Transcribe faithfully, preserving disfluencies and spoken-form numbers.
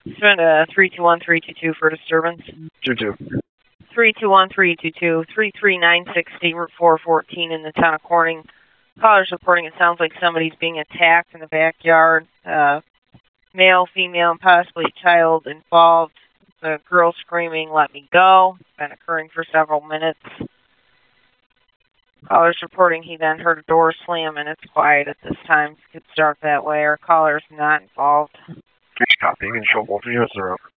Send a three two one three two two for disturbance. Two two. three two one three two two, three three nine six zero, Route four fourteen in the town of Corning. Callers reporting it sounds like somebody's being attacked in the backyard. Uh, male, female, and possibly a child involved. The girl screaming, "Let me go." It's been occurring for several minutes. Callers reporting he then heard a door slam, and it's quiet at this time. It could start that way. Our caller's not involved. Copy. You can show both of you.